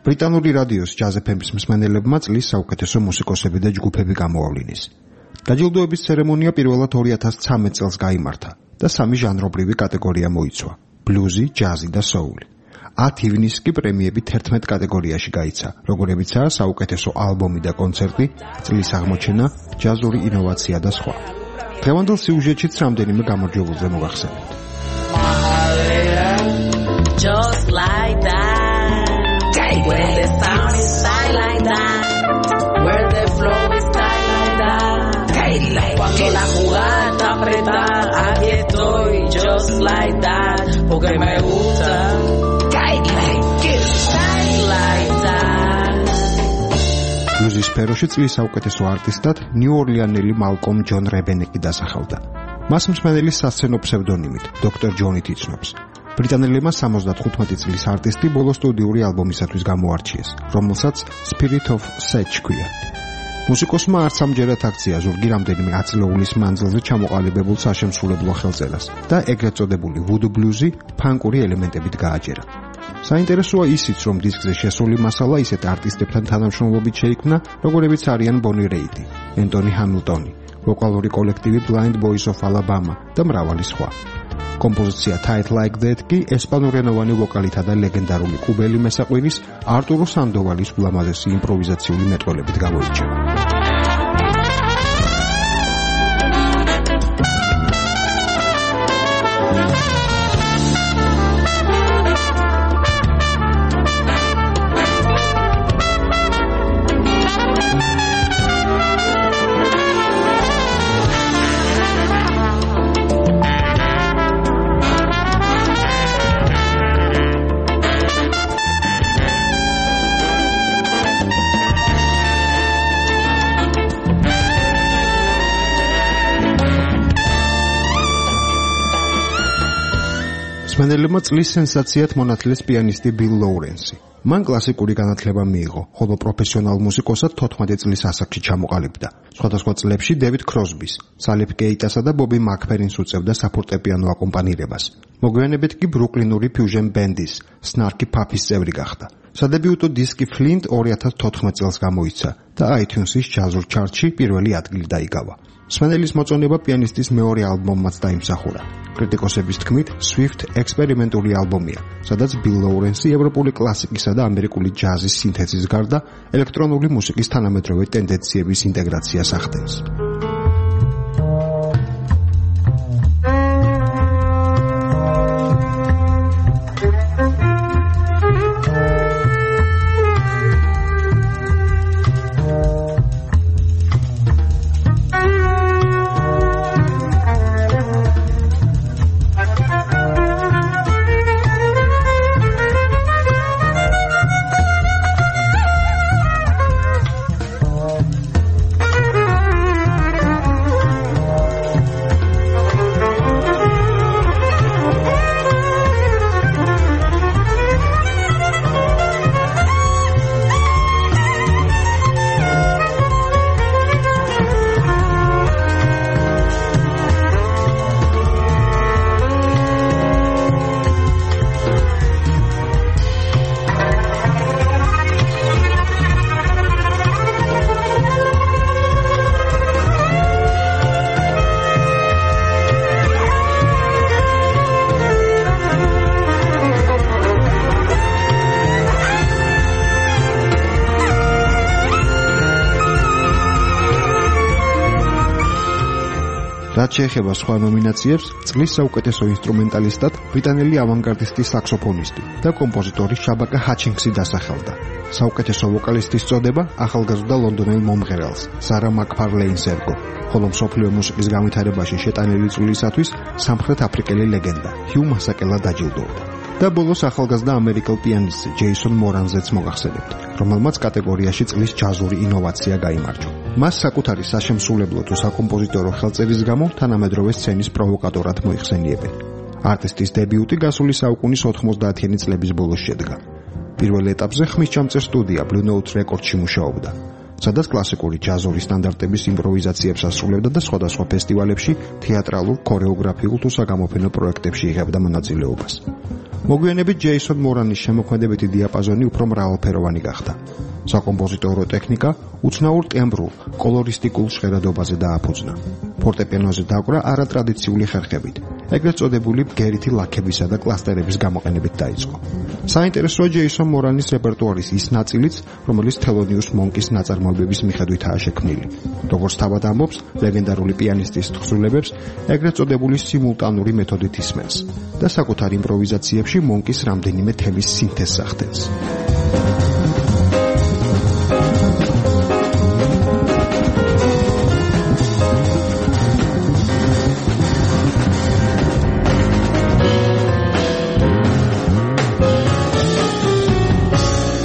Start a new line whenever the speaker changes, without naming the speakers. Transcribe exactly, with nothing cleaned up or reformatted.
ბრიტანული რადიოს Jazz ეფ ემის მსმენელებმა წლის საუკეთესო მუსიკოსები და ჯგუფები გამოავლინეს. დაჯილდოების ცერემონია პირველად ორი ათას ცხრამეტ წელს გაიმართა და სამი ჟანრობრივი კატეგორია მოიცვა: ბლუზი, ჯაზი და სოული. ათ ივნისს კი პრემიები თერთმეტ კატეგორიაში გაიცა, როგორებიცაა საუკეთესო ალბომი და კონცერტი, წლის აღმოჩენა, ჯაზური ინოვაცია და სხვა. დღევანდელ სიუჟეტშიც რამდენიმე გამარჯვებულზე მოგახსენებთ.
Just like that, where the sound is tight like that, where the flow is tight like that, cuando la jugada está apretada, aquí estoy, just like that, porque me gusta, tight like it, tight like that.
ბლუზის სფეროში წლის საუკეთესო არტისტად ნიუ-ორლეანელი მალკომ ჯონ რებენეკი დასახელდა. მას მსმენელის სასცენო ფსევდონიმით დოქტორ ჯონით იცნობს. ბრიტანელებმა სამოცდათხუთმეტი წლის არტისტი ბოლო სტუდიური ალბომისათვის გამოარჩიეს, რომელსაც Spirit of Sage ჰქვია. მუსიკოსმა არც ამჯერად აქცია ზურგი რამდენიმე ათწლეულის მანძილზე ჩამოყალიბებულ საშემსრულებლო ხელწერას და ეგრეთ წოდებული ვუდუ ბლუზი ფანკური ელემენტებით გააჯერა. საინტერესოა ისიც, რომ დისკზე შესული მასალა ისეთ არტისტებთან თანამშრომლობით შეიქმნა, როგორებიც არიან ბონი რეიდი, ენტონი ჰამილტონი, ვოკალური კოლექტივი Blind Boys of Alabama და მრავალი სხვა. კომპოზიცია Tight Like That კი ესპანურენოვანი ვოკალითა და ლეგენდარული კუბელი მესაყვირის არტურო სანდოვალის ულამაზესი იმპროვიზაციული მეტყველებით გამოირჩევა. მსმენელებმა წლის სენსაციად მონათლეს პიანისტი ბილ ლოურენსი. მან კლასიკური განათლება მიიღო, ხოლო პროფესიონალ მუსიკოსად თოთხმეტი წლის ასაკში ჩამოყალიბდა. სხვადასხვა წლებში დევიდ ქროსბის, სალიფ კეიტასა და ბობი მაკფერინს უწევდა საფორტეპიანო აკომპანირებას. მოგვიანებით კი ბრუკლინური ფიუჟენ ბენდის, სნარკი ფაფის წევრი გახდა. სადებიუტო დისკი Flint ორი ათას თოთხმეტ წელს გამოიცა და iTunes-ის ჯაზურ ჩარტში პირველი ადგილი დაიკავა. მსმენელის მოწონება პიანისტის მეორე ალბომმაც დაიმსახურა. კრიტიკოსების თქმით, Swift ექსპერიმენტული ალბომია, სადაც ბილ ლოურენსი ევროპული კლასიკისა და ამერიკული ჯაზის სინთეზის გარდა ელექტრონული მუსიკის თანამედროვე ტენდენციების ინტეგრაციას ახდენს. რაც შეეხება სხვა ნომინაციებს, წლის საუკეთესო ინსტრუმენტალისტად ბრიტანელი ავანგარდისტი საქსოფონისტი და კომპოზიტორი შაბაკა ჰაჩინგსი დასახელდა. საუკეთესო ვოკალისტის წოდება ახალგაზრდა ლონდონელ მომღერალს, სარა მაკფარლეინს ერგო, ხოლო მსოფლიო მუსიკის განვითარებაში შეტანილი წვლილისათვის სამხრეთ აფრიკელი ლეგენდა ჰიუ მასაკელა დაჯილდოვდა. და ბოლოს ახალგაზრდა ამერიკელ პიანისტ ჯეისონ მორანზეც მოგახსენებთ, რომელმაც კატეგორიაში წლის ჯაზური ინოვაცია გაიმარჯვა. მას საკუთარი საშემსრულებლო თუ საკომპოზიტორო ხელწერის გამო თანამედროვე სცენის პროვოკატორად მოიხსენიებენ. არტისტის დებიუტი გასული საუკუნის ოთხმოცდაათიანი წლების ბოლოს შედგა. პირველ ეტაპზე ხმისჩამწერ სტუდია Blue Note Records-ში მუშაობდა, სადაც კლასიკური ჯაზური სტანდარტების იმპროვიზაციებს ასრულებდა და სხვადასხვა ფესტივალებში თეატრალურ, ქორეოგრაფიულ თუ საგამოფენო პროექტებში იღებდა მონაწილეობას. მოგვიანებით ჯეისონ მორანის შემოქმედებითი დიაპაზონი უფრო მრავალფეროვანი გახდა. საკომპოზიტორო ტექნიკა უცნაურ ტემბრულ, კოლორისტიკულ ჟღერადობაზე დააფუძნა. ფორტეპიანოზე დაკვრა არატრადიციული ხერხებით, ეგრეთ წოდებული ბგერითი ლაქებისა და კლასტერების გამოყენებით დაიწყო. საინტერესოა ჯეისონ მორანის რეპერტუარის ის ნაწილიც, რომელიც თელონიუს მონკის ნაწარმოებების მიხედვითაა შექმნილი. როგორც თავად ამბობს, ლეგენდარული პიანისტის თხზულებებს ეგრეთ წოდებული სიმულტანური მეთოდით ისმენს და საკუთარ იმპროვიზაციებში მონკის რამდენიმე თემის სინთეზს ახდენს.